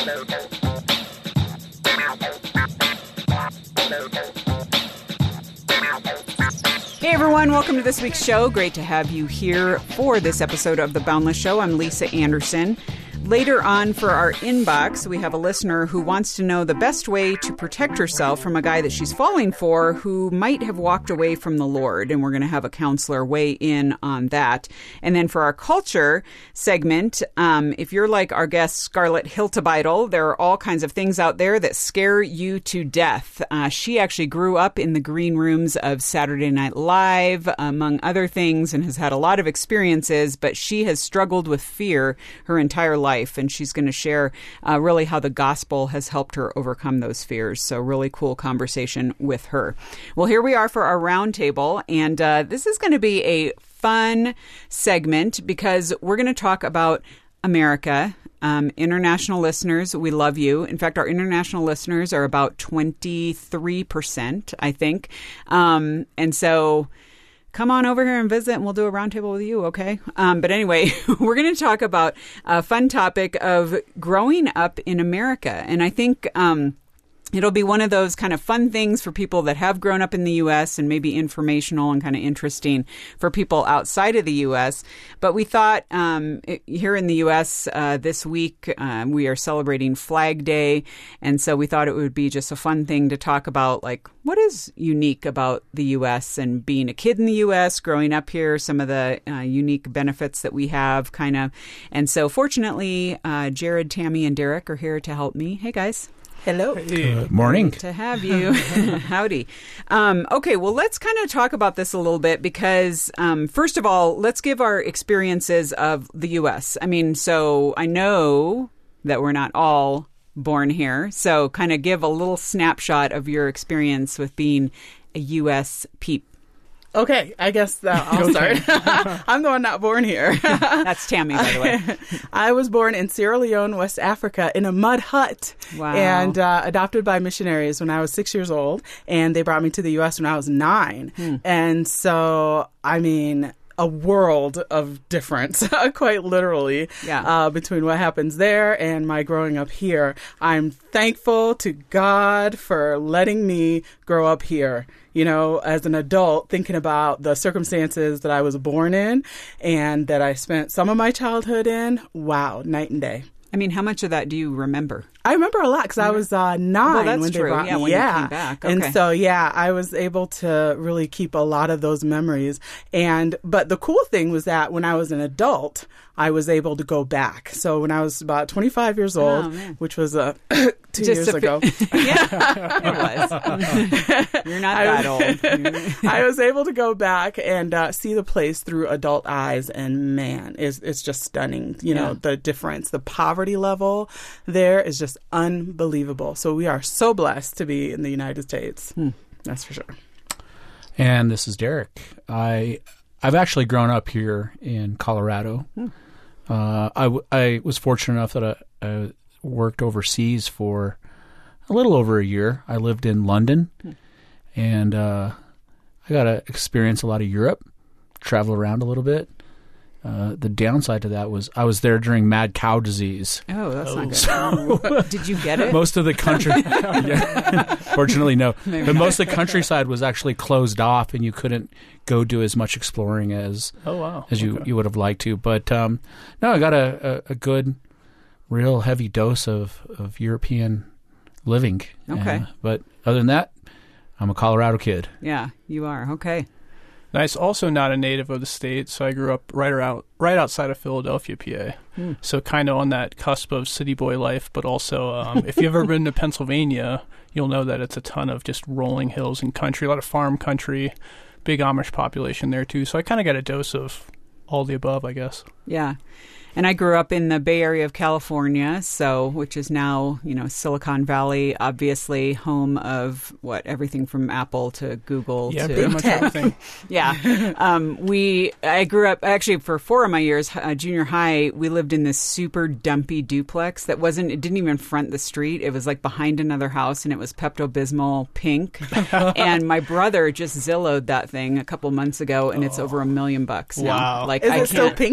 Hey everyone, welcome to this week's show. Great to have you here for this episode of The Boundless Show. I'm Lisa Anderson. Later on for our inbox, we have a listener who wants to know the best way to protect herself from a guy that she's falling for who might have walked away from the Lord. And we're going to have a counselor weigh in on that. And then for our culture segment, if you're like our guest Scarlett Hiltibidal, there are all kinds of things out there that scare you to death. She actually grew up in the green rooms of Saturday Night Live, among other things, and has had a lot of experiences, but she has struggled with fear her entire life. And she's going to share really how the gospel has helped her overcome those fears. So really cool conversation with her. Well, here we are for our roundtable. And this is going to be a fun segment because we're going to talk about America. International listeners, we love you. In fact, our international listeners are about 23%, I think. And so come on over here and visit, and we'll do a roundtable with you, okay? But anyway, we're going to talk about a fun topic of growing up in America. And I think it'll be one of those kind of fun things for people that have grown up in the U.S. and maybe informational and kind of interesting for people outside of the U.S. But we thought here in the U.S. This week, we are celebrating Flag Day. And so we thought it would be just a fun thing to talk about, like, what is unique about the U.S. and being a kid in the U.S., growing up here, some of the unique benefits that we have, kind of. And so fortunately, Jared, Tammy, and Derek are here to help me. Hey, guys. Hello. Good morning. Great to have you. Howdy. Okay, well, let's kind of talk about this a little bit because, first of all, let's give our experiences of the U.S. I mean, so I know that we're not all born here. So kind of give a little snapshot of your experience with being a U.S. peep. Okay, I guess I'll start. I'm the one not born here. That's Tammy, by the way. I was born in Sierra Leone, West Africa, in a mud hut. Wow. And adopted by missionaries when I was 6 years old. And they brought me to the U.S. when I was 9. And so, I mean, a world of difference, quite literally, between what happens there and my growing up here. I'm thankful to God for letting me grow up here. You know, as an adult, thinking about the circumstances that I was born in and that I spent some of my childhood in. Wow, night and day. I mean, how much of that do you remember? I remember a lot because I was 9 when they brought me. When you came back. Okay. And so, I was able to really keep a lot of those memories. But the cool thing was that when I was an adult, I was able to go back. So when I was about 25 years old, which was 2 years ago. Yeah, it was. You're not that old. I was able to go back and see the place through adult eyes. And man, it's just stunning. You know, the difference, the poverty level there is just unbelievable. So we are so blessed to be in the United States. That's for sure. And this is Derek. I've actually grown up here in Colorado. I was fortunate enough that I worked overseas for a little over a year. I lived in London, and I got to experience a lot of Europe, travel around a little bit. The downside to that was I was there during mad cow disease. Oh, that's not good. So, did you get it? Most of the country, fortunately, no. Maybe but most of the countryside was actually closed off, and you couldn't go do as much exploring as you would have liked to. But no, I got a good, real heavy dose of European living. Okay. But other than that, I'm a Colorado kid. Yeah, you are. Okay. Nice. Also not a native of the state, so I grew up right outside of Philadelphia, PA. So kind of on that cusp of city boy life, but also if you've ever been to Pennsylvania, you'll know that it's a ton of just rolling hills and country, a lot of farm country, big Amish population there too. So I kind of got a dose of all the above, I guess. Yeah. And I grew up in the Bay Area of California, which is now, Silicon Valley, obviously home of everything from Apple to Google to pretty much everything. Yeah. I grew up actually for 4 of my years, junior high, we lived in this super dumpy duplex it didn't even front the street. It was like behind another house, and it was Pepto-Bismol pink. And my brother just Zillowed that thing a couple months ago, and it's over $1 million now. Wow. Is it still pink?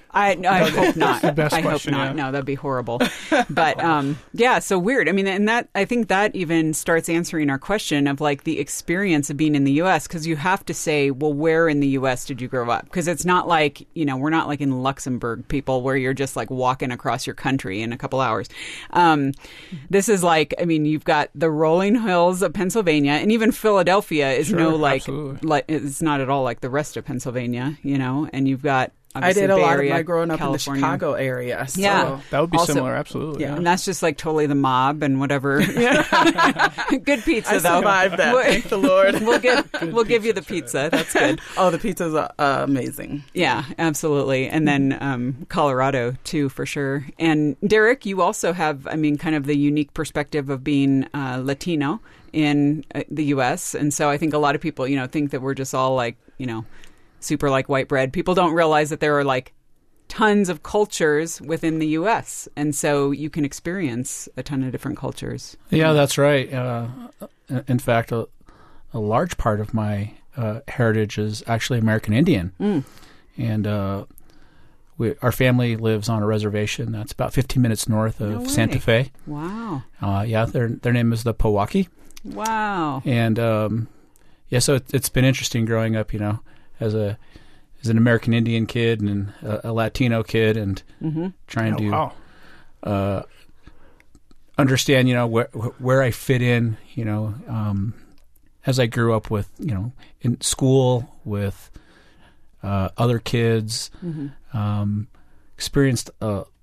I hope not. the best I hope question, not. yeah. No, that'd be horrible. But yeah, so weird. I mean, and that I think that even starts answering our question of like the experience of being in the U.S. because you have to say, well, where in the U.S. did you grow up? Because it's not like we're not like in Luxembourg, people, where you're just like walking across your country in a couple hours. This is like, I mean, you've got the rolling hills of Pennsylvania, and even Philadelphia is it's not at all like the rest of Pennsylvania, and you've got. I did a Bay lot Area, of my growing up California. in the Chicago area. So. Yeah. That would be Also- similar, absolutely. Yeah. And that's just like totally the mob and whatever. Good pizza, I though. survived that. Thank the Lord. We'll give you the pizza. That's good. Oh, the pizza's amazing. Yeah, absolutely. And then Colorado, too, for sure. And Derek, you also have, I mean, kind of the unique perspective of being Latino in the U.S. And so I think a lot of people, think that we're just all like, super like white bread. People don't realize that there are like tons of cultures within the U.S. And so you can experience a ton of different cultures. Yeah, that's right. In fact, a large part of my heritage is actually American Indian. And our family lives on a reservation that's about 15 minutes north of No way. Santa Fe. Wow. Yeah, their name is the Pewaukee. Wow. And so it's been interesting growing up, as an American Indian kid and a Latino kid, and trying to understand, where I fit in, as I grew up with, in school with other kids, experienced,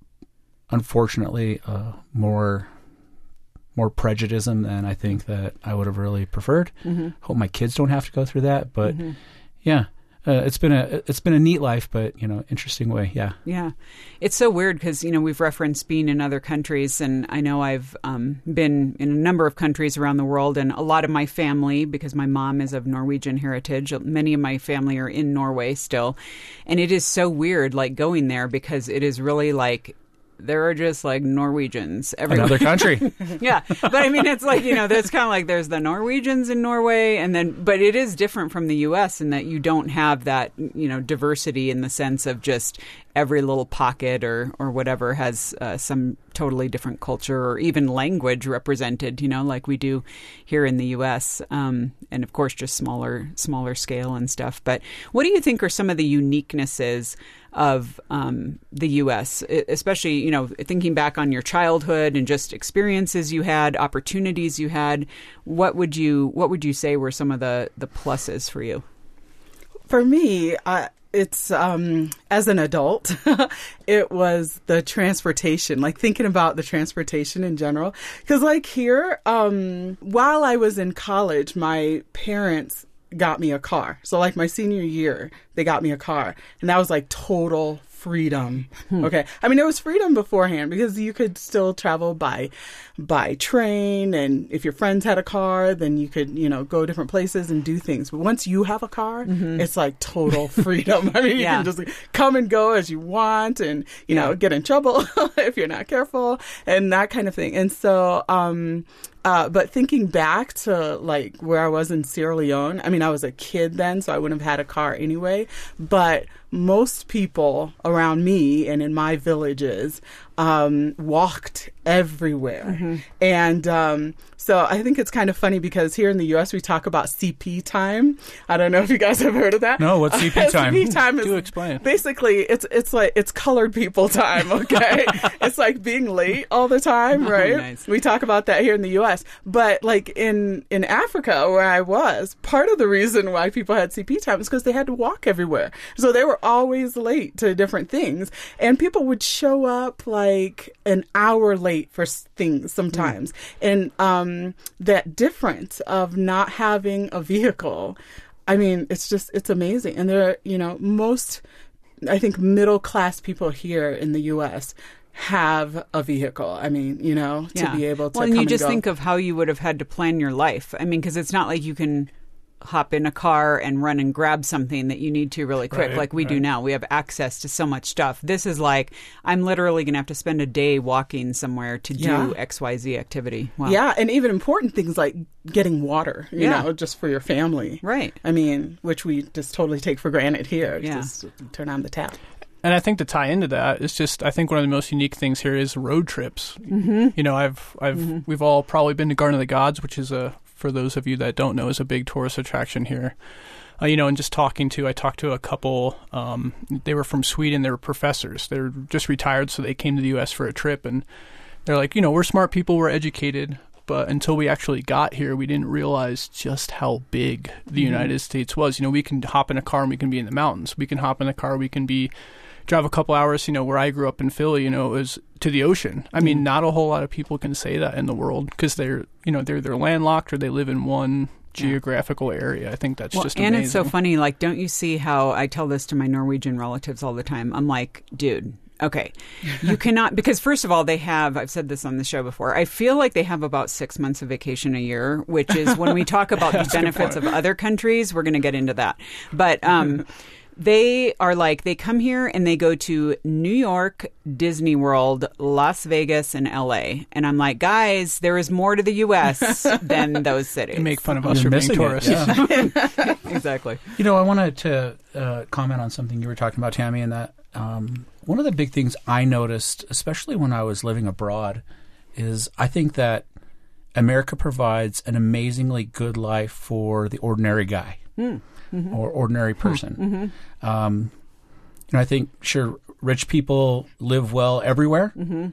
unfortunately, more prejudice than I think that I would have really preferred. Hope my kids don't have to go through that, but yeah. It's been a neat life, but interesting way. Yeah. Yeah, it's so weird because we've referenced being in other countries, and I know I've been in a number of countries around the world, and a lot of my family, because my mom is of Norwegian heritage, many of my family are in Norway still, and it is so weird, like going there because it is really like. There are just like Norwegians everywhere. Another country. Yeah. But I mean, it's like, there's kind of like there's the Norwegians in Norway. But it is different from the U.S. in that you don't have that, diversity in the sense of just every little pocket or whatever has some totally different culture or even language represented, like we do here in the U.S. And of course, just smaller scale and stuff. But what do you think are some of the uniquenesses of the U.S., especially, thinking back on your childhood and just experiences you had, opportunities you had? What would you say were some of the pluses for you? For me, it's as an adult, it was the transportation, like thinking about the transportation in general. Because like here, while I was in college, my parents got me a car. So like my senior year, they got me a car, and that was like total freedom. Okay. I mean, it was freedom beforehand because you could still travel by train, and if your friends had a car, then you could, go different places and do things. But once you have a car, it's like total freedom. I mean, you can just come and go as you want, and, get in trouble if you're not careful and that kind of thing. And so, but thinking back to like where I was in Sierra Leone, I mean, I was a kid then, so I wouldn't have had a car anyway. But most people around me and in my villages walked everywhere. And so I think it's kind of funny because here in the U.S. we talk about CP time. I don't know if you guys have heard of that. No, what's CP time? CP time is Do explain. basically it's like it's colored people time. Okay, it's like being late all the time, right? Nice. We talk about that here in the U.S. But like in Africa where I was, part of the reason why people had CP time is because they had to walk everywhere, so they were always late to different things, and people would show up like an hour late for things sometimes. And that difference of not having a vehicle, I mean, it's amazing. And there are, most, I think, middle class people here in the U.S. have a vehicle. I mean, to be able to Well, come and you and just go. think of how you would have had to plan your life. I mean, because it's not like you can hop in a car and run and grab something that you need to really quick like we do now. We have access to so much stuff. This is like, I'm literally going to have to spend a day walking somewhere to do XYZ activity. Wow. Yeah, and even important things like getting water, you know, just for your family. Right. I mean, which we just totally take for granted here. Yeah. Just turn on the tap. And I think to tie into that, it's just, I think one of the most unique things here is road trips. Mm-hmm. You know, we've all probably been to Garden of the Gods, which is for those of you that don't know, is a big tourist attraction here. You know, and just I talked to a couple, they were from Sweden, they were professors. They're just retired, so they came to the U.S. for a trip, and they're like, you know, we're smart people, we're educated, but until we actually got here, we didn't realize just how big the United States was. You know, we can hop in a car and we can be in the mountains. We can hop in a car, we can drive a couple hours, you know, where I grew up in Philly, you know, it was to the ocean. I mean, not a whole lot of people can say that in the world because they're landlocked or they live in one geographical area. I think that's just amazing. And it's so funny, like, don't you see how I tell this to my Norwegian relatives all the time? I'm like, dude, okay, you cannot, because first of all, I've said this on the show before, I feel like they have about 6 months of vacation a year, which is when we talk about the benefits of other countries, we're going to get into that. But they are like, they come here and they go to New York, Disney World, Las Vegas, and LA. And I'm like, guys, there is more to the U.S. than those cities. You make fun of us for being tourists. Yeah. Exactly. You know, I wanted to comment on something you were talking about, Tammy, and that one of the big things I noticed, especially when I was living abroad, is I think that America provides an amazingly good life for the ordinary guy. Or ordinary person. You know, I think, sure, rich people live well everywhere.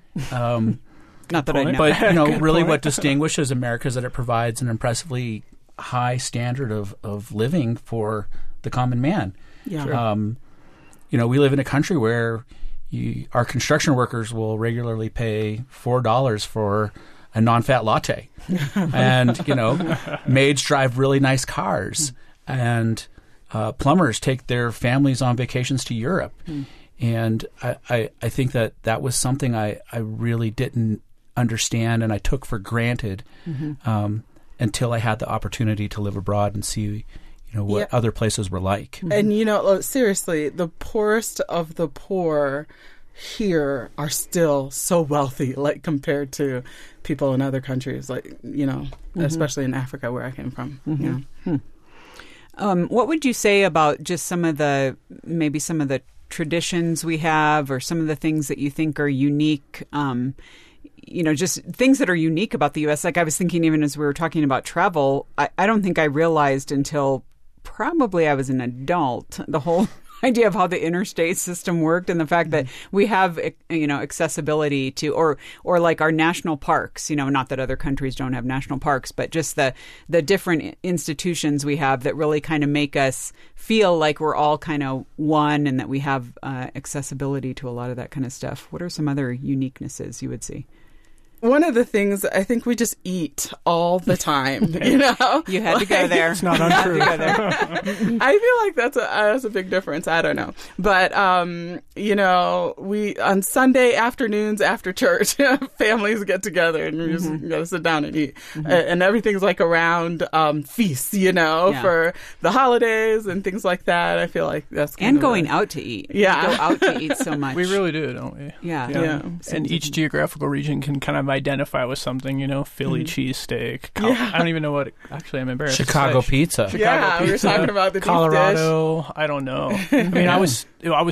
Not that I know. But, you know, really what distinguishes America is that it provides an impressively high standard of living for the common man. Yeah. Sure. You know, we live in a country where our construction workers will regularly pay $4 for a non-fat latte. And, you know, maids drive really nice cars. And plumbers take their families on vacations to Europe. And I think that was something I really didn't understand and I took for granted until I had the opportunity to live abroad and see, you know, what other places were like. And, you know, seriously, the poorest of the poor here are still so wealthy, like compared to people in other countries, like, you know, especially in Africa where I came from. Yeah. What would you say about just some of the traditions we have or some of the things that you think are unique, you know, just things that are unique about the U.S.? Like I was thinking even as we were talking about travel, I don't think I realized until probably I was an adult, the whole idea of how the interstate system worked and the fact that we have, you know, accessibility to, or like our national parks, you know, not that other countries don't have national parks, but just the different institutions we have that really kind of make us feel like we're all kind of one and that we have accessibility to a lot of that kind of stuff. What are some other uniquecies you would see? One of the things, I think we just eat all the time, you know? You had to go there. It's not untrue. I feel like that's a big difference. I don't know. But, you know, we, on Sunday afternoons after church, families get together and we just got to sit down and eat. And everything's like around feasts, you know, for the holidays and things like that. I feel like that's kind and of going out to eat. Yeah. We go out to eat so much. We really do, don't we? Yeah. And each geographical region can kind of identify with something, you know, Philly cheesesteak. I don't even know what, actually, I'm embarrassed. Chicago pizza. We were talking about the Colorado. Beef dish. I don't know. I mean, I was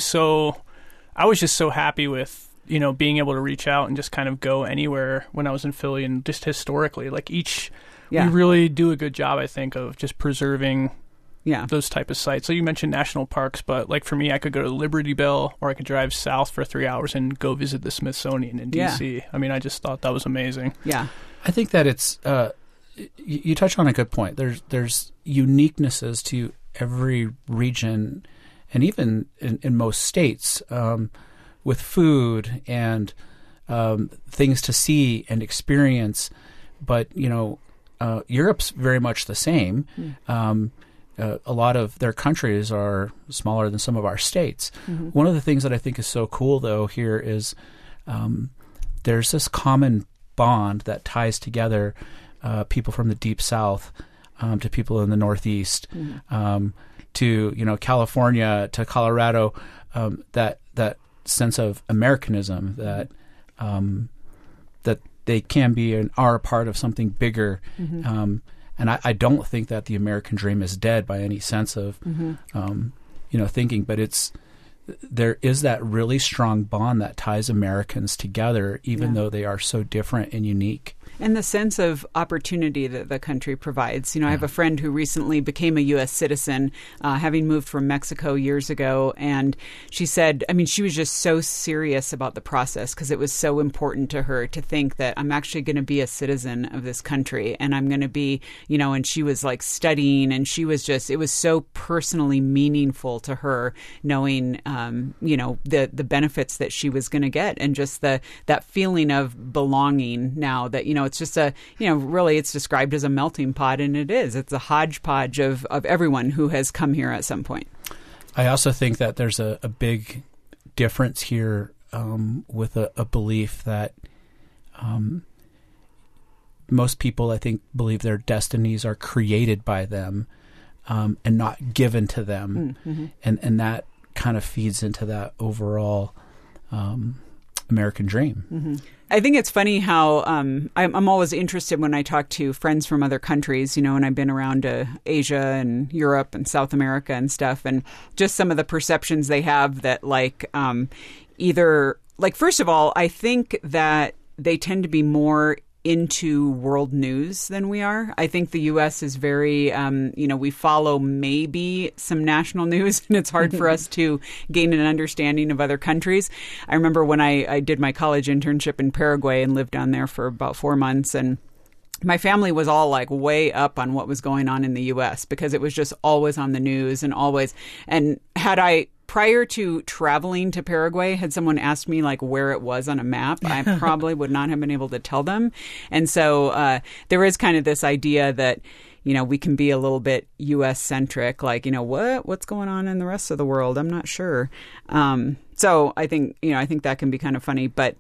just so happy with, you know, being able to reach out and just kind of go anywhere when I was in Philly, and just historically, like we really do a good job, I think, of just preserving those type of sites. So you mentioned national parks, but like for me, I could go to Liberty Bell or I could drive south for 3 hours and go visit the Smithsonian in D.C. I mean, I just thought that was amazing. Yeah. I think that it's you touch on a good point. There's uniquenesses to every region and even in most states with food and things to see and experience. But, you know, Europe's very much the same. A lot of their countries are smaller than some of our states. One of the things that I think is so cool, though, here is there's this common bond that ties together people from the Deep South to people in the Northeast, to, you know, California, to Colorado, that sense of Americanism, that that they can be and are a part of something bigger. And I don't think that the American dream is dead by any sense of, you know, thinking. But it's there is that really strong bond that ties Americans together, even though they are so different and unique. And the sense of opportunity that the country provides. I have a friend who recently became a U.S. citizen, having moved from Mexico years ago. And she said, she was just so serious about the process because it was so important to her to think that I'm actually going to be a citizen of this country. And I'm going to be, and she was like studying, and she was just, it was so personally meaningful to her knowing, the benefits that she was going to get, and just that feeling of belonging now that, it's just really it's described as a melting pot, and it is. It's a hodgepodge of everyone who has come here at some point. I also think that there's a big difference here with a belief that most people, I think, believe their destinies are created by them and not given to them. Mm-hmm. And that kind of feeds into that overall American dream. Mm-hmm. I think it's funny how I'm always interested when I talk to friends from other countries, and I've been around Asia and Europe and South America and stuff, and just some of the perceptions they have that first of all, I think that they tend to be more into world news than we are. I think the U.S. is very, we follow maybe some national news, and it's hard for us to gain an understanding of other countries. I remember when I did my college internship in Paraguay and lived down there for about 4 months, and my family was all like way up on what was going on in the U.S. because it was just always on the news and always. And prior to traveling to Paraguay, had someone asked me like where it was on a map, I probably would not have been able to tell them. And so there is kind of this idea that, we can be a little bit U.S. centric, like, what's going on in the rest of the world? I'm not sure. So I think that can be kind of funny, but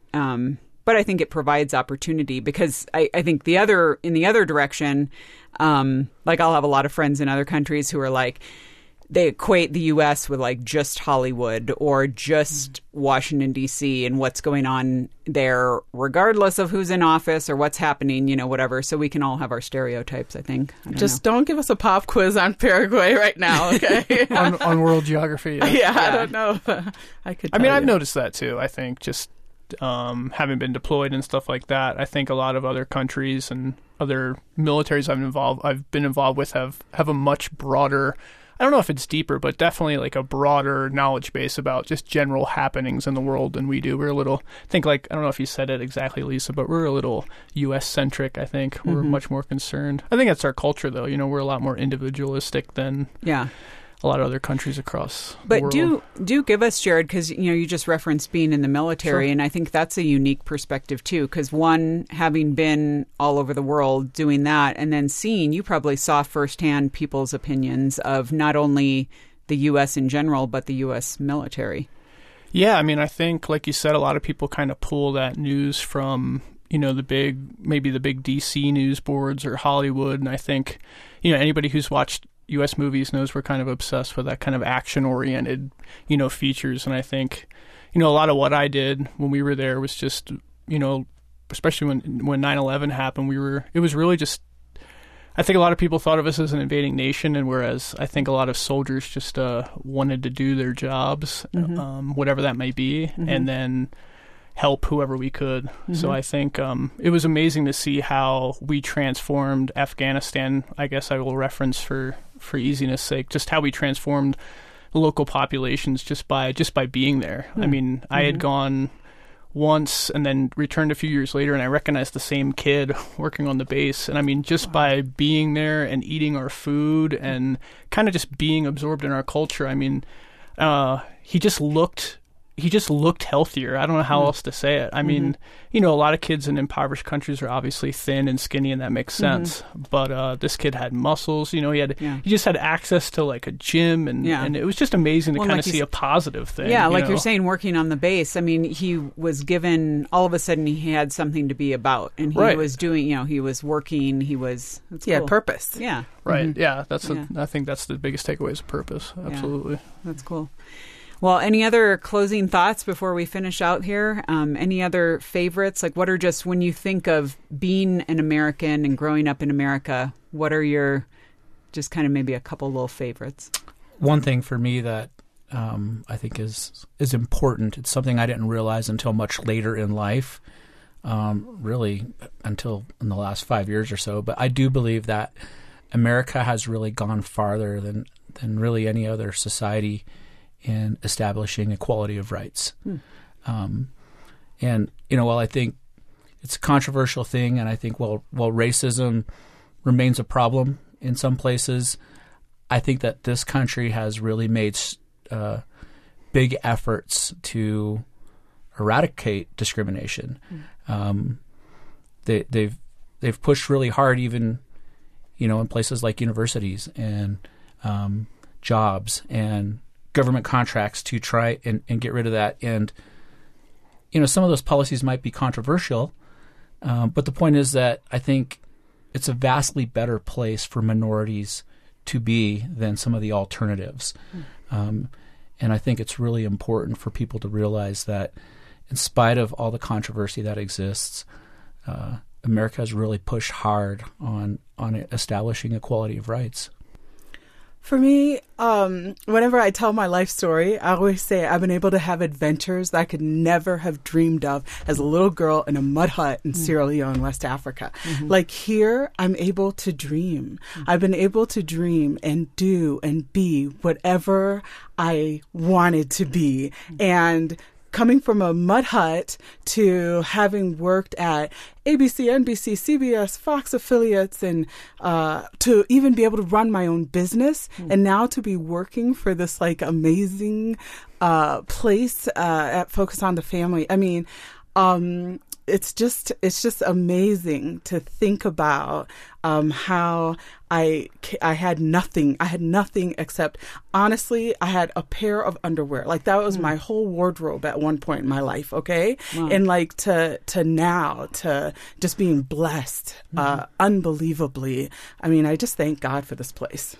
I think it provides opportunity because I think in the other direction, like I'll have a lot of friends in other countries who are like, they equate the U.S. with like just Hollywood or just Washington, D.C. and what's going on there, regardless of who's in office or what's happening, whatever. So we can all have our stereotypes, I think. Don't give us a pop quiz on Paraguay right now, okay? on world geography. Yeah, I don't know. I've noticed that too. I think just having been deployed and stuff like that, I think a lot of other countries and other militaries I've been involved with have a much broader, I don't know if it's deeper, but definitely like a broader knowledge base about just general happenings in the world than we do. We're a little, I don't know if you said it exactly, Lisa, but we're a little U.S. centric, I think. Mm-hmm. We're much more concerned. I think that's our culture, though. We're a lot more individualistic than a lot of other countries across the world. But do give us, Jared, because you just referenced being in the military, and I think that's a unique perspective too. Because one, having been all over the world doing that, and then seeing, you probably saw firsthand people's opinions of not only the U.S. in general, but the U.S. military. Yeah, I think, like you said, a lot of people kind of pull that news from the big DC news boards or Hollywood, and I think anybody who's watched U.S. movies knows we're kind of obsessed with that kind of action-oriented, features. And I think, a lot of what I did when we were there was just, especially when 9/11 happened, it was really just, I think a lot of people thought of us as an invading nation, and whereas I think a lot of soldiers just wanted to do their jobs, whatever that may be, and then help whoever we could. Mm-hmm. So I think it was amazing to see how we transformed Afghanistan. I guess I will reference for easiness sake, just how we transformed local populations just by being there. Mm-hmm. I had gone once and then returned a few years later, and I recognized the same kid working on the base. And just by being there and eating our food and kind of just being absorbed in our culture, he just looked healthier. I don't know how else to say it. A lot of kids in impoverished countries are obviously thin and skinny, and that makes sense. But this kid had muscles. He just had access to like a gym, and it was just amazing to kind of see a positive thing. Yeah, you're saying, working on the base. He was given, all of a sudden he had something to be about, and he was doing. He was working. He had purpose. Yeah, right. Yeah, I think that's the biggest takeaway is purpose. Absolutely, that's cool. Well, any other closing thoughts before we finish out here? Any other favorites? Like, what are just, when you think of being an American and growing up in America, what are your, just kind of maybe a couple little favorites? One thing for me that I think is important. It's something I didn't realize until much later in life, really until in the last 5 years or so. But I do believe that America has really gone farther than really any other society in establishing equality of rights. And, while I think it's a controversial thing, and I think while racism remains a problem in some places, I think that this country has really made big efforts to eradicate discrimination. They've pushed really hard, even in places like universities and jobs and government contracts, to try and get rid of that. And some of those policies might be controversial, but the point is that I think it's a vastly better place for minorities to be than some of the alternatives. And I think it's really important for people to realize that in spite of all the controversy that exists, America has really pushed hard on establishing equality of rights. For me, whenever I tell my life story, I always say I've been able to have adventures that I could never have dreamed of as a little girl in a mud hut in Sierra Leone, West Africa. Like here, I'm able to dream. I've been able to dream and do and be whatever I wanted to be. And coming from a mud hut to having worked at ABC, NBC, CBS, Fox affiliates, and to even be able to run my own business, and now to be working for this amazing place at Focus on the Family. I mean, it's just amazing to think about how I had nothing. I had nothing except, honestly, I had a pair of underwear. That was my whole wardrobe at one point in my life, okay? Wow. And to now, to just being blessed unbelievably. I mean, I just thank God for this place.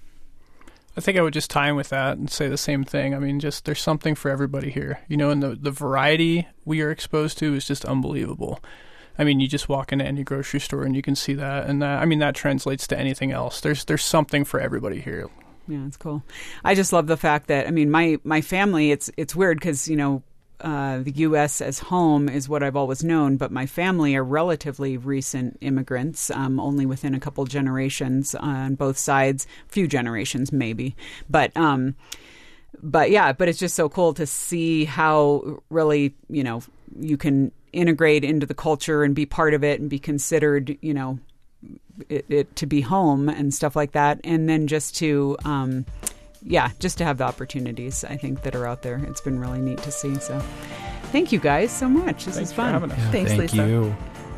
I think I would just tie in with that and say the same thing. I mean, just there's something for everybody here. And the variety we are exposed to is just unbelievable. I mean, you just walk into any grocery store and you can see that. And that translates to anything else. There's something for everybody here. Yeah, it's cool. I just love the fact that, I mean, my family, it's weird because, the U.S. as home is what I've always known, but my family are relatively recent immigrants, only within a couple generations on both sides, few generations maybe. But it's just so cool to see how really, you can integrate into the culture and be part of it and be considered, it to be home and stuff like that. And then just to, just to have the opportunities, I think, that are out there. It's been really neat to see. So thank you guys so much. This is fun. For having us. Yeah, Thanks, thank Lisa. you.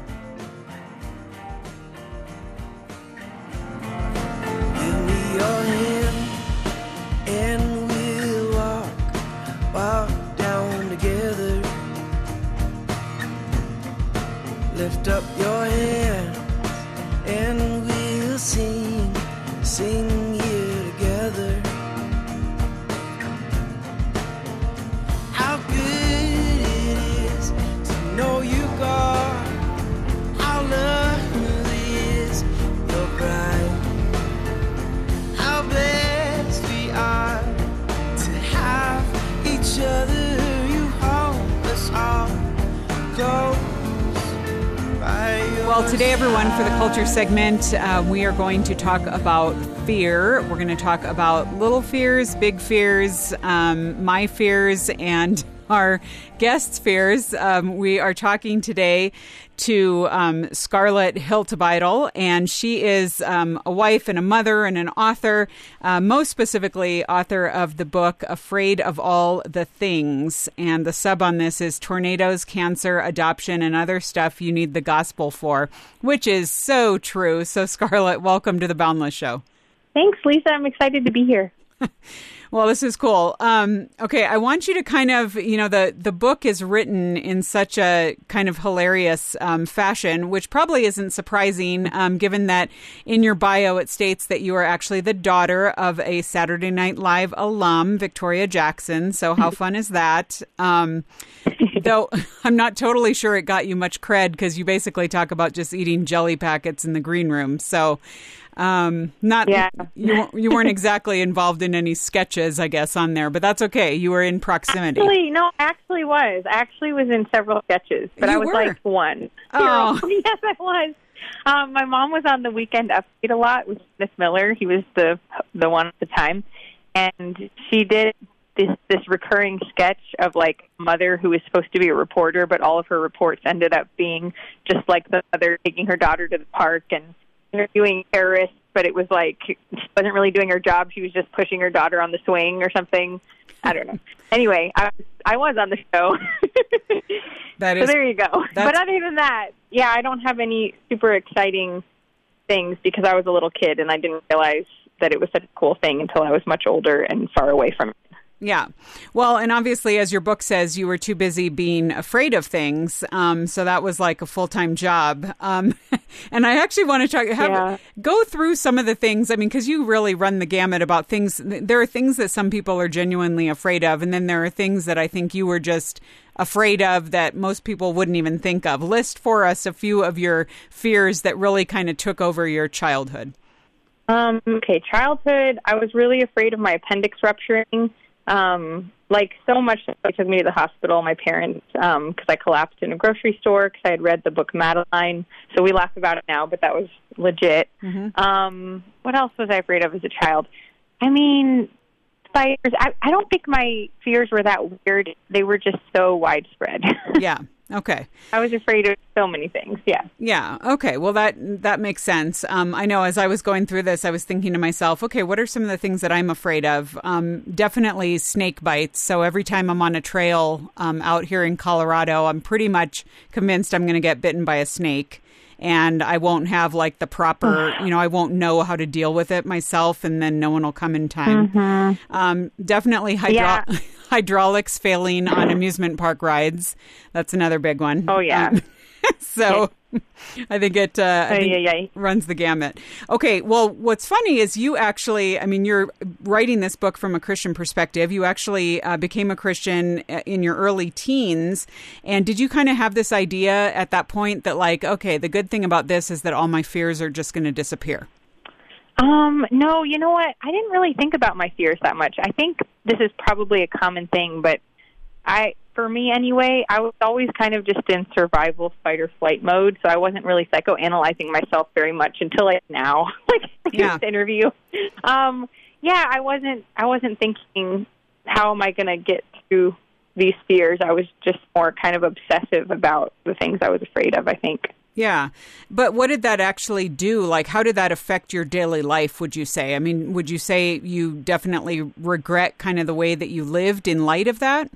Lift up your hands and we'll sing here together. How good it is to know you, God. How lovely is your bride. How blessed we are to have each other. You hold us all close. Well, today, everyone, for the culture segment, we are going to talk about fear. We're going to talk about little fears, big fears, my fears, and our guests' fears. We are talking today to Scarlett Hiltibidal, and she is a wife and a mother and an author, most specifically author of the book Afraid of All the Things. And the sub on this is Tornadoes, Cancer, Adoption, and Other Stuff You Need the Gospel For, which is so true. So, Scarlett, welcome to The Boundless Show. Thanks, Lisa. I'm excited to be here. Well, this is cool. Okay, I want you to kind of, the book is written in such a kind of hilarious fashion, which probably isn't surprising, given that in your bio it states that you are actually the daughter of a Saturday Night Live alum, Victoria Jackson. So how fun is that? Though I'm not totally sure it got you much cred because you basically talk about just eating jelly packets in the green room. So Not you weren't exactly involved in any sketches, I guess, on there, but that's okay. You were in proximity. I actually was in several sketches, but I was like one. Oh, yes, I was. My mom was on the Weekend Update a lot with Smith Miller. He was the one at the time, and she did this recurring sketch of like a mother who was supposed to be a reporter, but all of her reports ended up being just like the mother taking her daughter to the park and interviewing terrorists, but it was like she wasn't really doing her job. She was just pushing her daughter on the swing or something. I don't know. Anyway, I was on the show. So there you go. But other than that, I don't have any super exciting things because I was a little kid and I didn't realize that it was such a cool thing until I was much older and far away from it. Yeah. Well, and obviously, as your book says, you were too busy being afraid of things. So that was like a full-time job. And I actually want to go through some of the things. I mean, because you really run the gamut about things. There are things that some people are genuinely afraid of. And then there are things that I think you were just afraid of that most people wouldn't even think of. List for us a few of your fears that really kind of took over your childhood. Okay. Childhood, I was really afraid of my appendix rupturing. Like so much that they took me to the hospital, my parents, because I collapsed in a grocery store because I had read the book Madeline. So we laugh about it now, but that was legit. Mm-hmm. What else was I afraid of as a child? I mean, spiders. I don't think my fears were that weird. They were just so widespread. Yeah. Okay. I was afraid of so many things. Yeah. Yeah. Okay. Well, that makes sense. I know as I was going through this, I was thinking to myself, okay, what are some of the things that I'm afraid of? Definitely snake bites. So every time I'm on a trail out here in Colorado, I'm pretty much convinced I'm going to get bitten by a snake. And I won't have like the proper, I won't know how to deal with it myself, and then no one will come in time. Mm-hmm. Definitely hydraulics failing on amusement park rides. That's another big one. Oh, yeah. So I think it runs the gamut. Okay, well, what's funny is you actually, I mean, you're writing this book from a Christian perspective. You actually became a Christian in your early teens. And did you kind of have this idea at that point that like, okay, the good thing about this is that all my fears are just going to disappear? No, you know what? I didn't really think about my fears that much. I think this is probably a common thing, but for me anyway, I was always kind of just in survival fight or flight mode, so I wasn't really psychoanalyzing myself very much until like now, this interview. I wasn't thinking, how am I going to get through these fears? I was just more kind of obsessive about the things I was afraid of, I think. Yeah. But what did that actually do? Like, how did that affect your daily life, would you say? I mean, would you say you definitely regret kind of the way that you lived in light of that?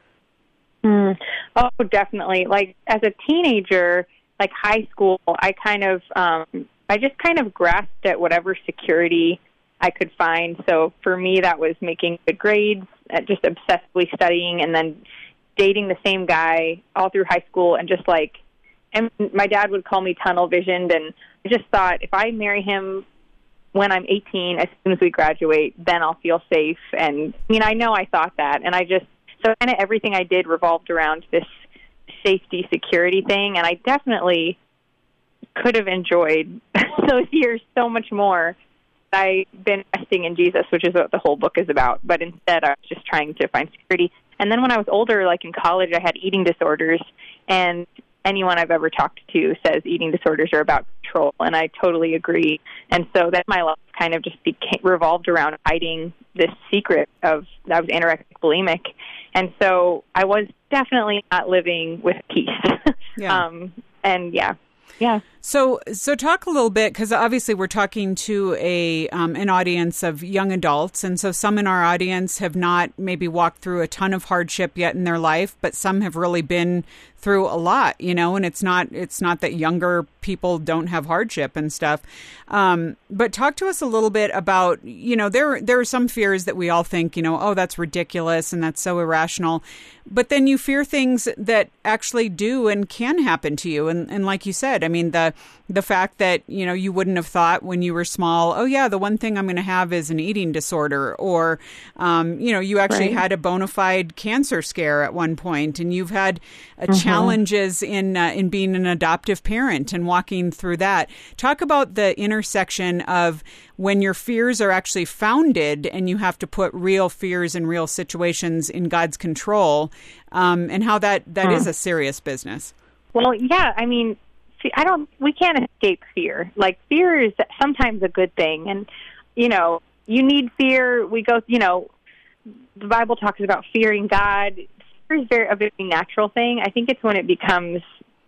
Oh, definitely. Like as a teenager, like high school, I just kind of grasped at whatever security I could find. So for me, that was making good grades, just obsessively studying, and then dating the same guy all through high school, and just like, and my dad would call me tunnel visioned, and I just thought if I marry him when I'm 18, as soon as we graduate, then I'll feel safe. And I mean, I know I thought that, and so kind of everything I did revolved around this safety security thing, and I definitely could have enjoyed those years so much more. I've been resting in Jesus, which is what the whole book is about, but instead I was just trying to find security. And then when I was older, like in college, I had eating disorders, and anyone I've ever talked to says eating disorders are about control, and I totally agree. And so then my life kind of just revolved around hiding this secret of I was anorexic bulimic. And so I was definitely not living with peace. Yeah. So talk a little bit, because obviously we're talking to an audience of young adults, and so some in our audience have not maybe walked through a ton of hardship yet in their life, but some have really been through a lot, and it's not that younger people don't have hardship and stuff. But talk to us a little bit about, there are some fears that we all think, oh, that's ridiculous and that's so irrational. But then you fear things that actually do and can happen to you. And like you said, I mean, the fact that, you wouldn't have thought when you were small, oh, yeah, the one thing I'm going to have is an eating disorder, or, you actually had a bona fide cancer scare at one point, and you've had a challenges in being an adoptive parent and walking through that. Talk about the intersection of when your fears are actually founded and you have to put real fears and real situations in God's control, and how that is a serious business. Well, yeah, I mean, we can't escape fear. Like, fear is sometimes a good thing. And, you need fear. The Bible talks about fearing God. Fear is a very natural thing. I think it's when it becomes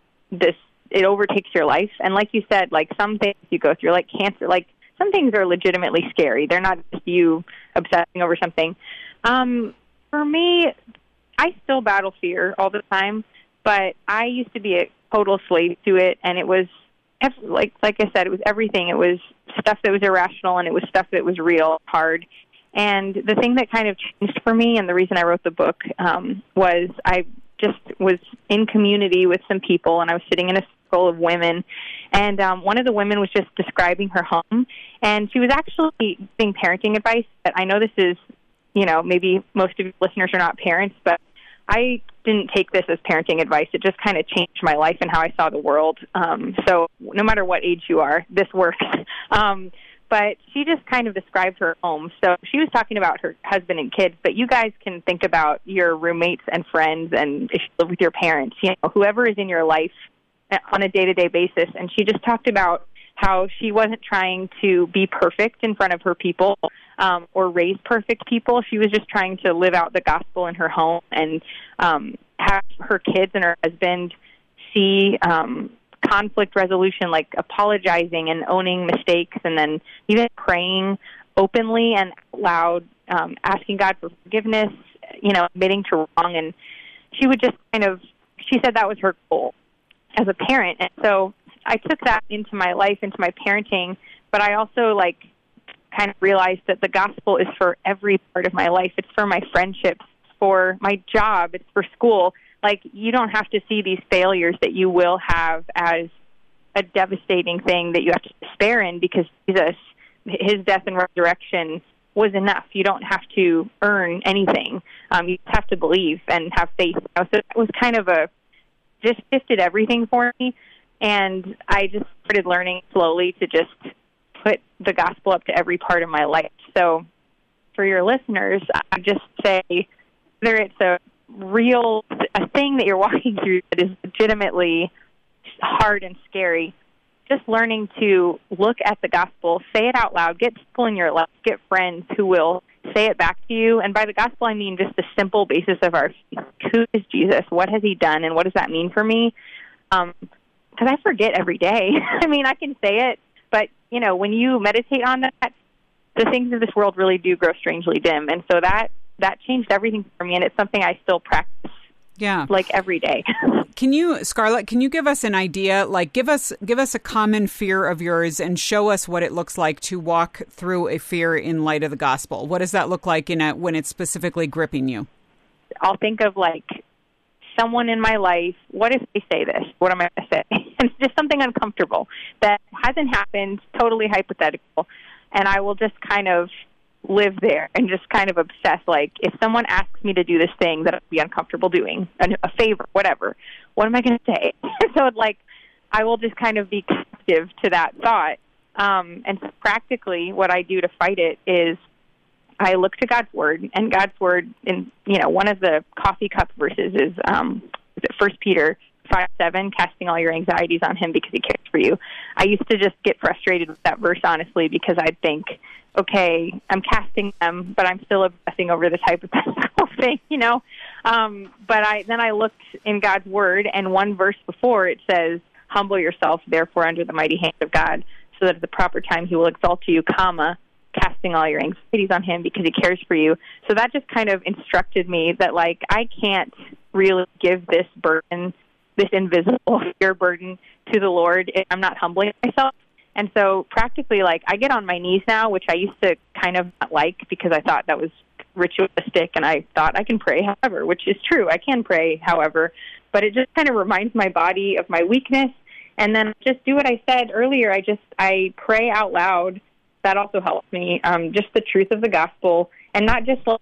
it overtakes your life. And like you said, like some things you go through, like cancer, like some things are legitimately scary. They're not just you obsessing over something. For me, I still battle fear all the time, but I used to be a total slave to it. And it was, like I said, it was everything. It was stuff that was irrational, and it was stuff that was real hard. And the thing that kind of changed for me, and the reason I wrote the book, was I just was in community with some people, and I was sitting in a circle of women, and one of the women was just describing her home, and she was actually giving parenting advice. But I know this is, maybe most of your listeners are not parents, but I didn't take this as parenting advice. It just kind of changed my life and how I saw the world. So no matter what age you are, this works. But she just kind of described her home. So she was talking about her husband and kids, but you guys can think about your roommates and friends, and if you live with your parents, whoever is in your life on a day-to-day basis. And she just talked about how she wasn't trying to be perfect in front of her people or raise perfect people. She was just trying to live out the gospel in her home and have her kids and her husband see conflict resolution, like apologizing and owning mistakes, and then even praying openly and out loud, asking God for forgiveness, admitting to wrong. And she would just she said that was her goal as a parent. And so I took that into my life, into my parenting, but I also kind of realized that the gospel is for every part of my life. It's for my friendships, for my job, it's for school. Like, you don't have to see these failures that you will have as a devastating thing that you have to despair in, because Jesus, his death and resurrection was enough. You don't have to earn anything. You just have to believe and have faith. So that was kind of just shifted everything for me. And I just started learning slowly to just put the gospel up to every part of my life. So for your listeners, I just say, whether it's a thing that you're walking through that is legitimately hard and scary, just learning to look at the gospel, say it out loud, get people in your life, get friends who will say it back to you. And by the gospel, I mean just the simple basis of our faith. Who is Jesus? What has he done? And what does that mean for me? Because I forget every day. I mean, I can say it, but, when you meditate on that, the things of this world really do grow strangely dim. And so that changed everything for me, and it's something I still practice. Yeah, every day. Scarlett, can you give us an idea? Give us a common fear of yours and show us what it looks like to walk through a fear in light of the gospel. What does that look like when it's specifically gripping you? I'll think of someone in my life. What if they say this? What am I going to say? And it's just something uncomfortable that hasn't happened, totally hypothetical, and I will just kind of live there and just kind of obsess. If someone asks me to do this thing that I'd be uncomfortable doing, a favor, whatever, what am I going to say? So I will just kind of be captive to that thought. And so practically what I do to fight it is I look to God's word, and God's word in, one of the coffee cup verses is 1 Peter 5:7, casting all your anxieties on him because he cares for you. I used to just get frustrated with that verse, honestly, because I'd think, okay, I'm casting them, but I'm still obsessing over this hypothetical thing, But I looked in God's word, and one verse before it says, humble yourself, therefore, under the mighty hand of God, so that at the proper time he will exalt you, casting all your anxieties on him because he cares for you. So that just kind of instructed me that, I can't really give this burden, this invisible fear burden, to the Lord if I'm not humbling myself. And so practically, I get on my knees now, which I used to kind of not like because I thought that was ritualistic, and I thought I can pray however, which is true. I can pray however, but it just kind of reminds my body of my weakness. And then just do what I said earlier. I pray out loud. That also helps me. Just the truth of the gospel, and not just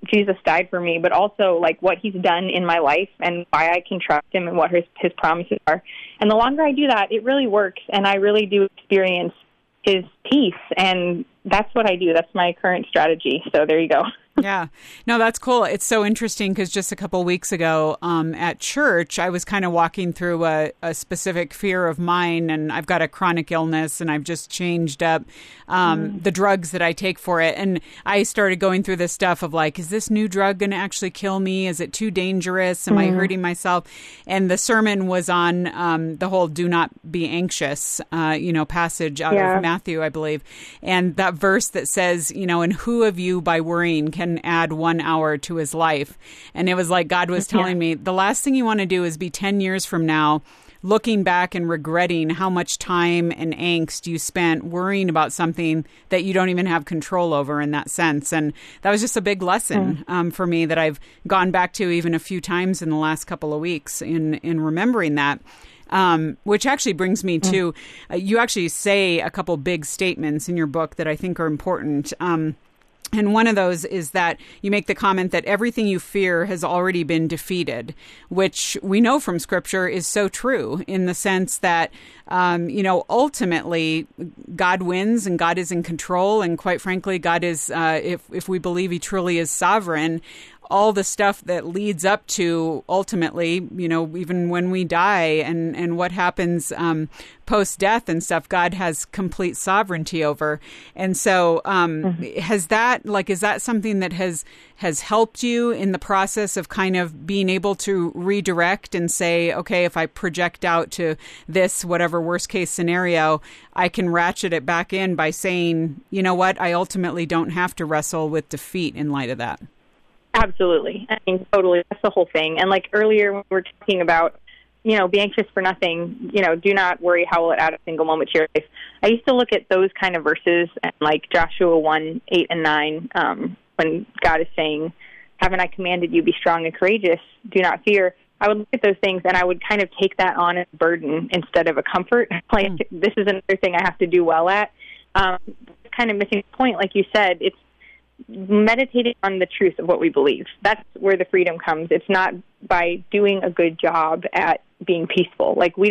Jesus died for me, but also like what he's done in my life and why I can trust him and what his promises are. And the longer I do that, it really works, and I really do experience his peace, and that's what I do. That's my current strategy. So there you go. Yeah. No, that's cool. It's so interesting because just a couple of weeks ago at church, I was kind of walking through a specific fear of mine, and I've got a chronic illness, and I've just changed up the drugs that I take for it. And I started going through this stuff of like, is this new drug going to actually kill me? Is it too dangerous? Am I hurting myself? And the sermon was on the whole do not be anxious, passage out of Matthew, I believe. And that verse that says, and who of you by worrying can add 1 hour to his life? And it was like God was telling me the last thing you want to do is be 10 years from now looking back and regretting how much time and angst you spent worrying about something that you don't even have control over in that sense. And that was just a big lesson for me that I've gone back to even a few times in the last couple of weeks in remembering that. Which actually brings me to, you actually say a couple big statements in your book that I think are important. And one of those is that you make the comment that everything you fear has already been defeated, which we know from Scripture is so true in the sense that, ultimately God wins and God is in control. And quite frankly, God is, if we believe he truly is sovereign, all the stuff that leads up to ultimately, even when we die and what happens post-death and stuff, God has complete sovereignty over. And so is that something that has helped you in the process of kind of being able to redirect and say, okay, if I project out to this, whatever worst case scenario, I can ratchet it back in by saying, you know what, I ultimately don't have to wrestle with defeat in light of that. Absolutely. I mean, totally. That's the whole thing. And like earlier when we were talking about, be anxious for nothing, do not worry how will it add a single moment to your life. I used to look at those kind of verses and like Joshua 1, 8 and 9, when God is saying, haven't I commanded you, be strong and courageous, do not fear. I would look at those things and I would kind of take that on as a burden instead of a comfort. Like, this is another thing I have to do well at. Kind of missing the point, like you said, it's meditating on the truth of what we believe. That's where the freedom comes. It's not by doing a good job at being peaceful. Like we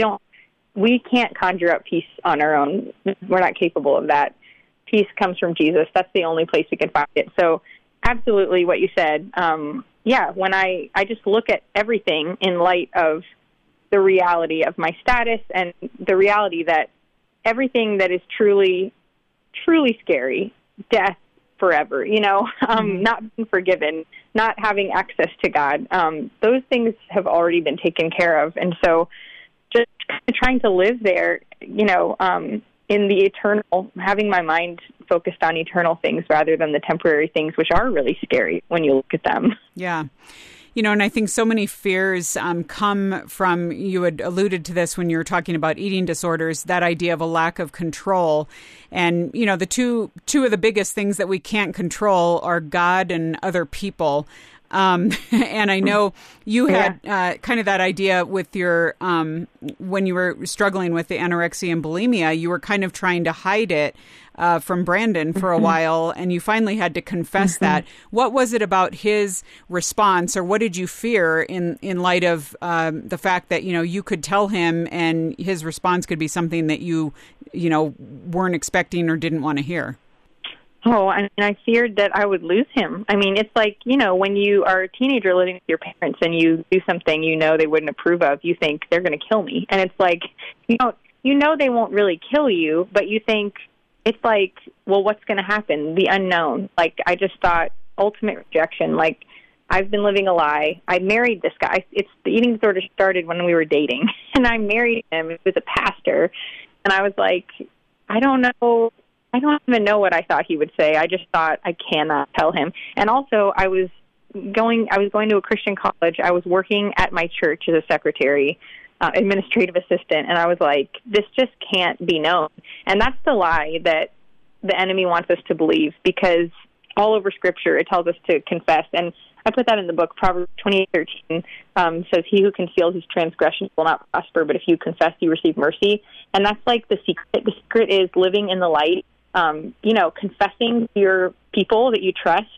can't conjure up peace on our own. We're not capable of that. Peace comes from Jesus. That's the only place we can find it. So absolutely what you said. When I just look at everything in light of the reality of my status and the reality that everything that is truly, truly scary, death, forever, not being forgiven, not having access to God. Those things have already been taken care of. And so just trying to live there, in the eternal, having my mind focused on eternal things rather than the temporary things, which are really scary when you look at them. Yeah. And I think so many fears come from, you had alluded to this when you were talking about eating disorders, that idea of a lack of control. And, the two of the biggest things that we can't control are God and other people. And I know you had kind of that idea with your, when you were struggling with the anorexia and bulimia, you were kind of trying to hide it from Brandon for a while, and you finally had to confess that. What was it about his response, or what did you fear in light of the fact that, you could tell him and his response could be something that you weren't expecting or didn't want to hear? Oh, I feared that I would lose him. I mean, it's like, when you are a teenager living with your parents and you do something they wouldn't approve of, you think they're going to kill me. And it's like, they won't really kill you, but you think, it's like, well, what's going to happen? The unknown. Like, I just thought ultimate rejection. Like, I've been living a lie. I married this guy. The eating disorder started when we were dating, and I married him. He was a pastor. And I was like, I don't know. I don't even know what I thought he would say. I just thought, I cannot tell him. And also, I was going to a Christian college. I was working at my church as a secretary, administrative assistant, and I was like, this just can't be known. And that's the lie that the enemy wants us to believe, because all over Scripture it tells us to confess. And I put that in the book. Proverbs 28:13 says, he who conceals his transgressions will not prosper, but if you confess, you receive mercy. And that's like the secret. The secret is living in the light, confessing to your people that you trust,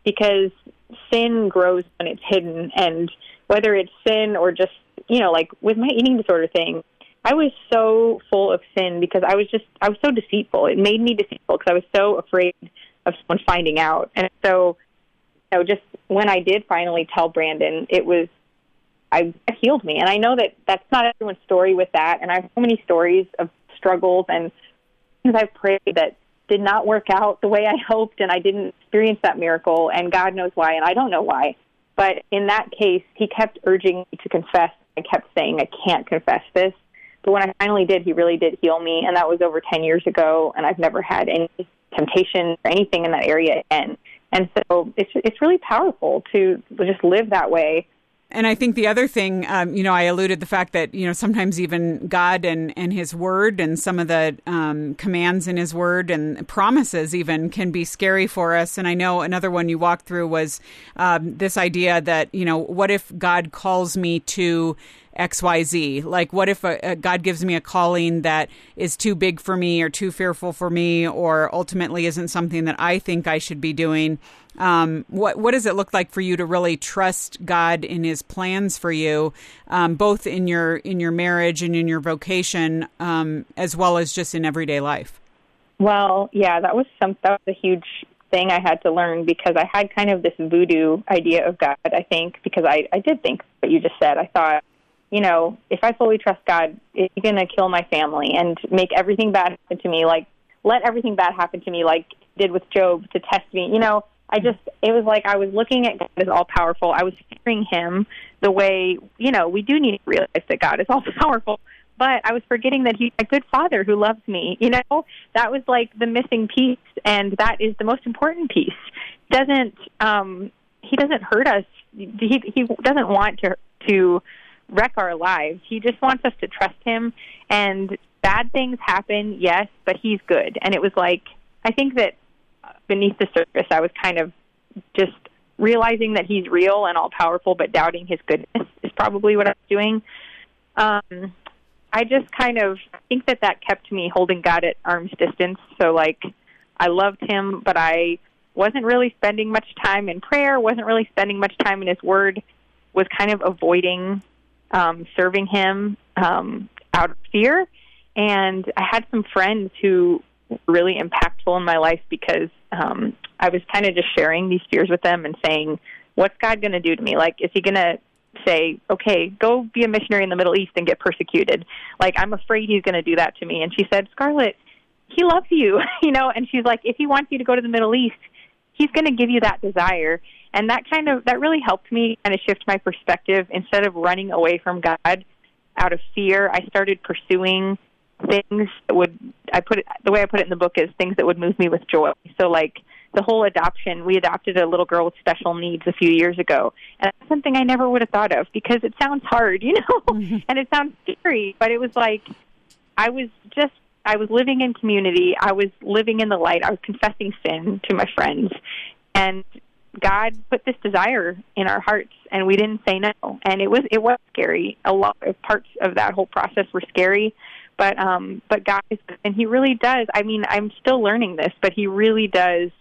because sin grows when it's hidden. And whether it's sin or just, like with my eating disorder thing, I was so full of sin because I was so deceitful. It made me deceitful because I was so afraid of someone finding out. And so, just when I did finally tell Brandon, it healed me. And I know that that's not everyone's story with that. And I have so many stories of struggles and things I've prayed that did not work out the way I hoped, and I didn't experience that miracle, and God knows why, and I don't know why. But in that case, he kept urging me to confess. I kept saying, I can't confess this. But when I finally did, he really did heal me, and that was over 10 years ago, and I've never had any temptation or anything in that area again. And so it's really powerful to just live that way. And I think the other thing, I alluded the fact that, sometimes even God and his word and some of the commands in his word and promises even can be scary for us. And I know another one you walked through was this idea that, what if God calls me to XYZ? Like, what if God gives me a calling that is too big for me or too fearful for me or ultimately isn't something that I think I should be doing? What does it look like for you to really trust God in his plans for you, both in your marriage and in your vocation, as well as just in everyday life? Well, yeah, that was a huge thing I had to learn because I had kind of this voodoo idea of God, I think, because I did think what you just said. I thought, if I fully trust God, is he going to kill my family and make everything bad happen to me? Like, let everything bad happen to me like he did with Job to test me, it was like I was looking at God as all-powerful. I was fearing him the way, we do need to realize that God is all-powerful. But I was forgetting that he's a good father who loves me. That was like the missing piece, and that is the most important piece. He doesn't hurt us. He doesn't want to wreck our lives. He just wants us to trust him. And bad things happen, yes, but he's good. And it was like, I think that beneath the surface, I was kind of just realizing that he's real and all-powerful, but doubting his goodness is probably what I was doing. I just think that kept me holding God at arm's distance. So, I loved him, but I wasn't really spending much time in prayer, wasn't really spending much time in his word, was kind of avoiding serving him out of fear. And I had some friends who really impactful in my life because I was kind of just sharing these fears with them and saying, what's God going to do to me? Like, is he going to say, okay, go be a missionary in the Middle East and get persecuted? Like, I'm afraid he's going to do that to me. And she said, Scarlett, he loves you, and she's like, if he wants you to go to the Middle East, he's going to give you that desire. And that really helped me kind of shift my perspective. Instead of running away from God out of fear, I started pursuing things that the way I put it in the book is things that would move me with joy. So the whole adoption, we adopted a little girl with special needs a few years ago. And that's something I never would have thought of because it sounds hard, and it sounds scary, but it was like, I was living in community. I was living in the light. I was confessing sin to my friends, and God put this desire in our hearts, and we didn't say no. And it was scary. A lot of parts of that whole process were scary. But God is good, and he really does. I mean, I'm still learning this, but he really does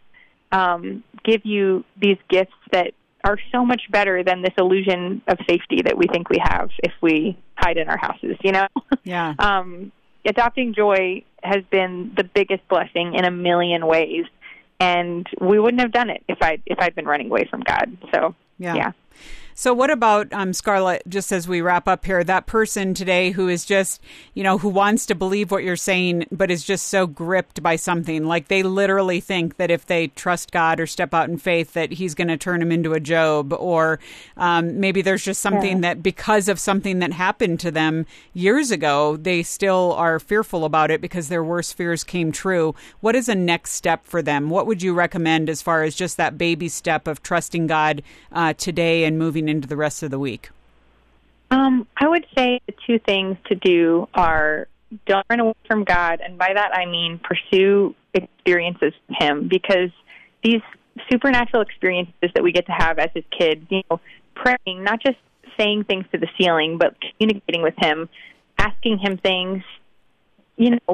give you these gifts that are so much better than this illusion of safety that we think we have if we hide in our houses, Yeah. Adopting Joy has been the biggest blessing in a million ways, and we wouldn't have done it if I'd been running away from God. So, yeah. So what about, Scarlett, just as we wrap up here, that person today who is just, who wants to believe what you're saying, but is just so gripped by something, like they literally think that if they trust God or step out in faith, that he's going to turn them into a Job, or maybe there's just something that because of something that happened to them years ago, they still are fearful about it because their worst fears came true. What is a next step for them? What would you recommend as far as just that baby step of trusting God today and moving into the rest of the week? I would say the two things to do are don't run away from God, and by that I mean pursue experiences with him, because these supernatural experiences that we get to have as his kids, praying, not just saying things to the ceiling, but communicating with him, asking him things,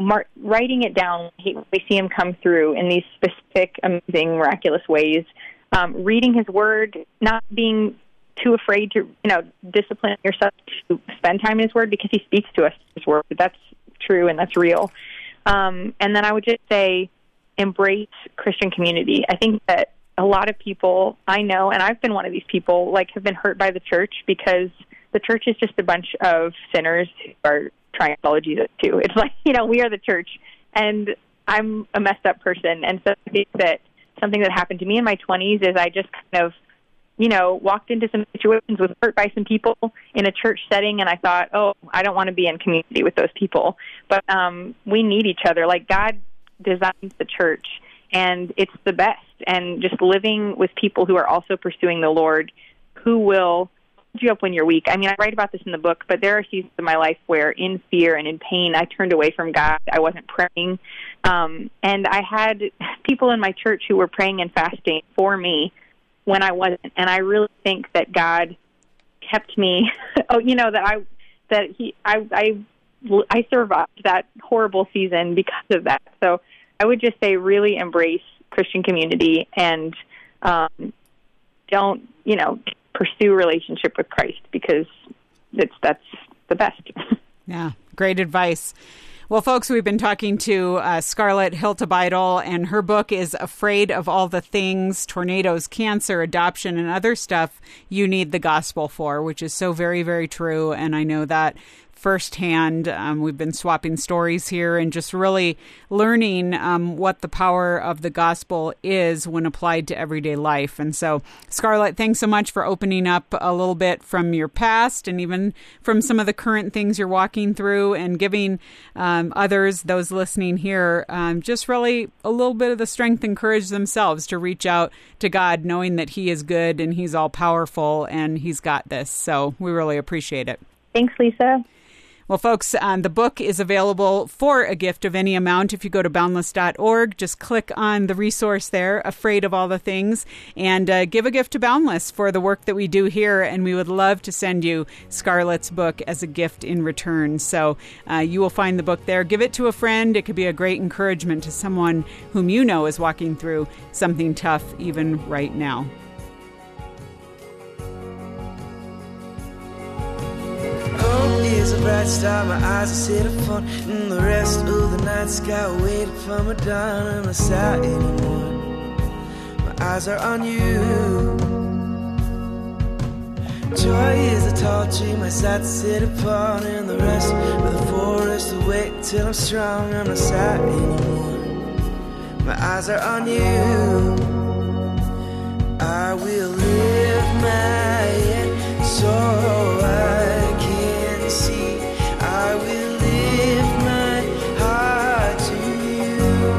writing it down. We see him come through in these specific, amazing, miraculous ways. reading His Word, not being too afraid to, discipline yourself to spend time in His Word, because He speaks to us in His Word. That's true and that's real. And then I would just say, embrace Christian community. I think that a lot of people I know, and I've been one of these people, have been hurt by the church, because the church is just a bunch of sinners who are trying to follow Jesus too. It's we are the church, and I'm a messed up person. And so I think that something that happened to me in my 20s is I just kind of, walked into some situations, was hurt by some people in a church setting, and I thought, oh, I don't want to be in community with those people. But we need each other. God designed the church, and it's the best. And just living with people who are also pursuing the Lord, who will hold you up when you're weak. I mean, I write about this in the book, but there are seasons in my life where in fear and in pain, I turned away from God. I wasn't praying. And I had people in my church who were praying and fasting for me when I wasn't. And I really think that God kept me, I survived that horrible season because of that. So I would just say, really embrace Christian community, and don't, pursue relationship with Christ, because that's the best. Yeah, great advice. Well, folks, we've been talking to Scarlett Hiltibidal, and her book is Afraid of All the Things: Tornadoes, Cancer, Adoption, and Other Stuff You Need the Gospel For, which is so very, very true. And I know that firsthand. We've been swapping stories here and just really learning what the power of the gospel is when applied to everyday life. And so, Scarlett, thanks so much for opening up a little bit from your past and even from some of the current things you're walking through, and giving others, those listening here, just really a little bit of the strength and courage themselves to reach out to God, knowing that He is good and He's all powerful and He's got this. So we really appreciate it. Thanks, Lisa. Well, folks, the book is available for a gift of any amount. If you go to boundless.org, just click on the resource there, Afraid of All the Things, and give a gift to Boundless for the work that we do here. And we would love to send you Scarlett's book as a gift in return. So you will find the book there. Give it to a friend. It could be a great encouragement to someone whom you know is walking through something tough even right now. Is a bright star, my eyes are set upon, and the rest of the night sky waiting for my dawn. I'm not sad anymore, my eyes are on you. Joy is a tall tree, my sights set upon, and the rest of the forest will wait till I'm strong. I'm not sad anymore, my eyes are on you. I will lift my head so I can see. I will lift my heart to you.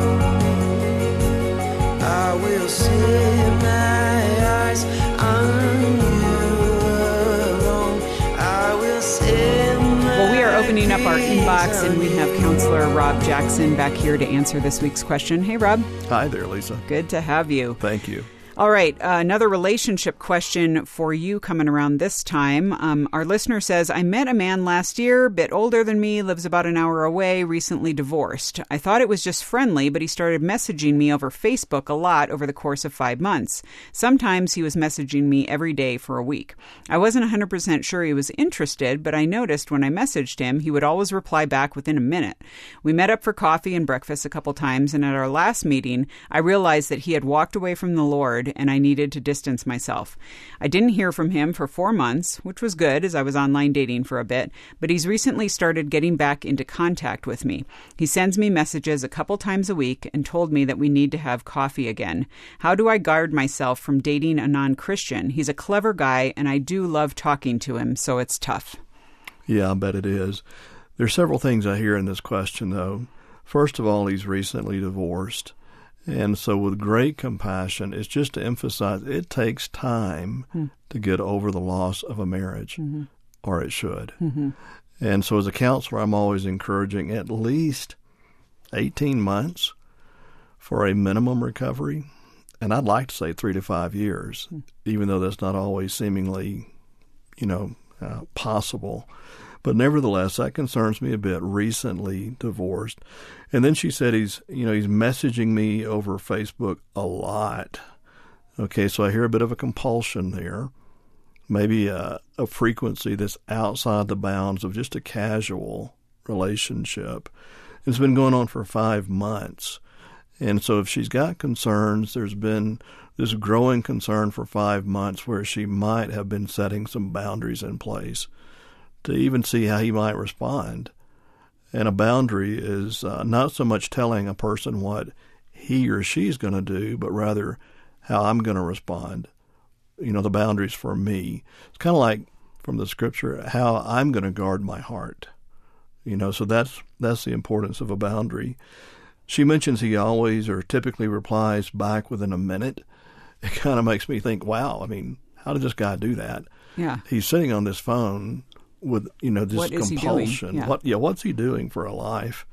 I will set my eyes on you alone. I will set my Well, we are opening up our inbox, and we have Counselor Rob Jackson back here to answer this week's question. Hey, Rob. Hi there, Lisa. Good to have you. Thank you. All right, another relationship question for you coming around this time. Our listener says, I met a man last year, bit older than me, lives about an hour away, recently divorced. I thought it was just friendly, but he started messaging me over Facebook a lot over the course of 5 months. Sometimes he was messaging me every day for a week. I wasn't 100% sure he was interested, but I noticed when I messaged him, he would always reply back within a minute. We met up for coffee and breakfast a couple times, and at our last meeting, I realized that he had walked away from the Lord, and I needed to distance myself. I didn't hear from him for 4 months, which was good as I was online dating for a bit, but he's recently started getting back into contact with me. He sends me messages a couple times a week and told me that we need to have coffee again. How do I guard myself from dating a non-Christian? He's a clever guy, and I do love talking to him, so it's tough. Yeah, I bet it is. There's several things I hear in this question, though. First of all, he's recently divorced. And so with great compassion, it's just to emphasize it takes time to get over the loss of a marriage, or it should. And so as a counselor, I'm always encouraging at least 18 months for a minimum recovery. And I'd like to say 3 to 5 years, even though that's not always seemingly, possible. But nevertheless, that concerns me a bit. Recently divorced. And then she said he's messaging me over Facebook a lot. Okay, so I hear a bit of a compulsion there, maybe a frequency that's outside the bounds of just a casual relationship. It's been going on for 5 months. And so if she's got concerns, there's been this growing concern for 5 months where she might have been setting some boundaries in place to even see how he might respond. And a boundary is not so much telling a person what he or she's going to do, but rather how I'm going to respond. You know, the boundaries for me. It's kind of like from the scripture, how I'm going to guard my heart. You know, so that's the importance of a boundary. She mentions he always or typically replies back within a minute. It kind of makes me think, wow, I mean, how did this guy do that? Yeah. He's sitting on this phone with, you know, this compulsion. What's he doing for a life?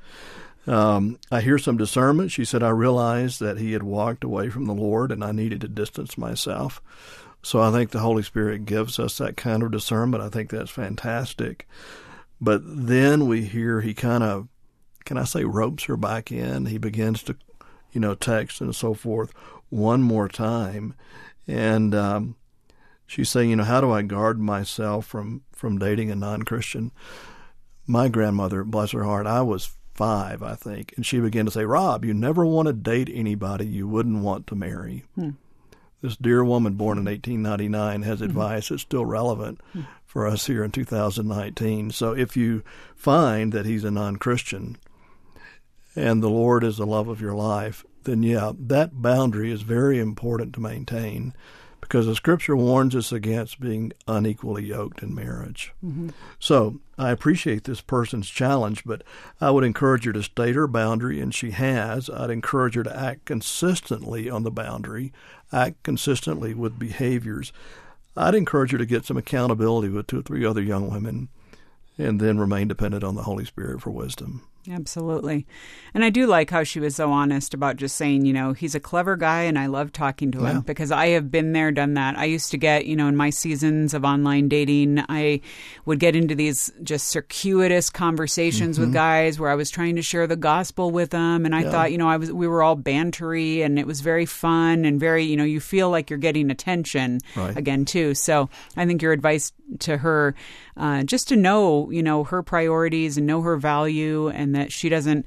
I hear some discernment. She said, I realized that he had walked away from the Lord and I needed to distance myself. So I think the Holy Spirit gives us that kind of discernment. I think that's fantastic. But then we hear he kind of, can I say, ropes her back in. He begins to, you know, text and so forth one more time. And she's saying, you know, how do I guard myself from dating a non-Christian? My grandmother, bless her heart, I was 5, I think, and she began to say, Rob, you never want to date anybody you wouldn't want to marry. This dear woman born in 1899 has advice that's still relevant for us here in 2019. So if you find that he's a non-Christian and the Lord is the love of your life, then yeah, that boundary is very important to maintain, because the Scripture warns us against being unequally yoked in marriage. So I appreciate this person's challenge, but I would encourage her to state her boundary, and she has. I'd encourage her to act consistently on the boundary, act consistently with behaviors. I'd encourage her to get some accountability with 2 or 3 other young women, and then remain dependent on the Holy Spirit for wisdom. Absolutely. And I do like how she was so honest about just saying, you know, he's a clever guy and I love talking to him, because I have been there, done that. I used to get, you know, in my seasons of online dating, I would get into these just circuitous conversations with guys where I was trying to share the gospel with them. And I thought, you know, we were all bantery and it was very fun and very, you know, you feel like you're getting attention again, too. So I think your advice to her, just to know, you know, her priorities and know her value, and that she doesn't,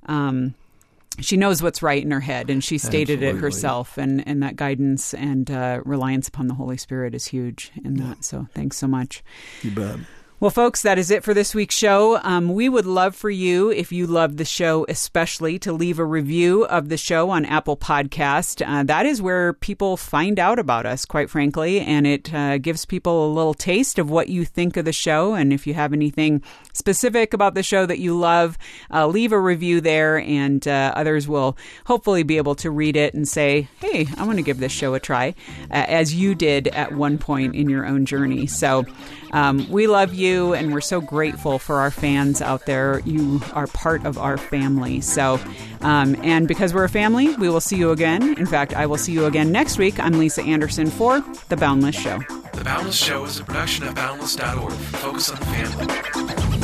she knows what's right in her head, and she stated it herself, and that guidance and reliance upon the Holy Spirit is huge in that. So thanks so much. You bet. Well, folks, that is it for this week's show. We would love for you, if you love the show especially, to leave a review of the show on Apple Podcast. That is where people find out about us, quite frankly, and it gives people a little taste of what you think of the show. And if you have anything specific about the show that you love, leave a review there, and others will hopefully be able to read it and say, hey, I want to give this show a try, as you did at one point in your own journey. So we love you, and we're so grateful for our fans out there. You are part of our family. So, and because we're a family, we will see you again. In fact, I will see you again next week. I'm Lisa Anderson for The Boundless Show. The Boundless Show is a production of Boundless.org. Focus on the family.